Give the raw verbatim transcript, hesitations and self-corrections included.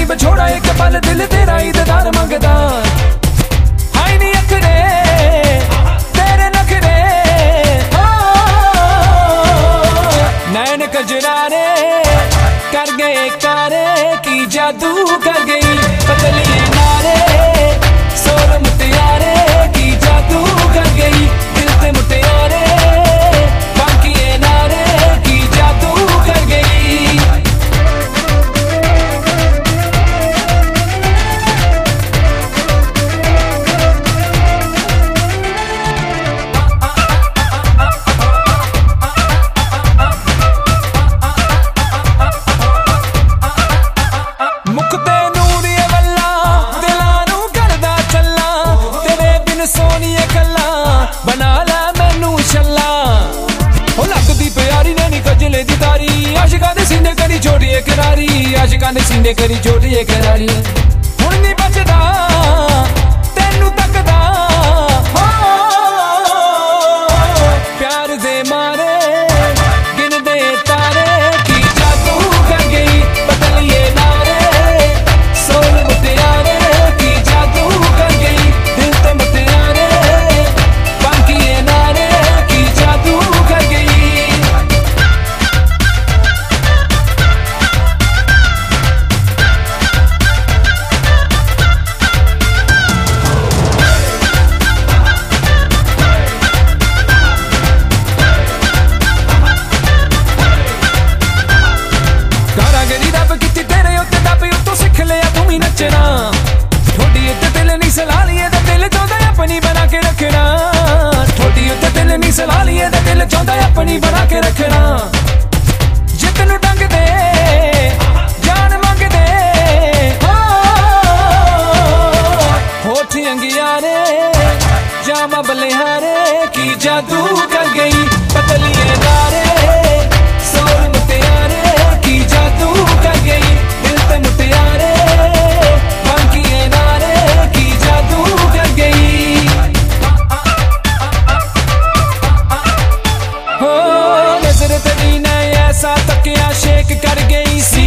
बिछोड़ा एक पल दिल तेरा ही दीदार मंगदा। हाय नी अखरे तेरे नखरे नैन कजरारे कर गए कारे की जादू कर गई पतली नारे सोर मुटियारे की जादू कर गई दिल ते मुटियारे बाकी नारे की जादू कर गई। सोनिए कला बना ला मैनू छला हो लगदी प्यारी नैनी कजले दी तारी आशिकां दे सीने करी छोड़िए करारी आशिकां दे सीने करी छोड़िए करारी हुण नी बचदा तैनू तकदा हो प्यार दे मारे गिन दे तारे की जादू कर गई बदलिए नारे सोल मुटियारे की जादू कर गई दिल ते नचना थोड़ी उत्ते दिल नहीं सला लिए दिल चाहता अपनी बना के रखना थोड़ी उत्ते दिल नहीं सला लिए दिल चाहता अपनी बना के रखना जे तेनू डंग दे जान मंग दे होठ अंगियारे जामा बलिहारे की जादू कर गई पतलिए नारे सोल मुटियारे की जादू कर गई दिल ते मुटियारे शेक कर गई।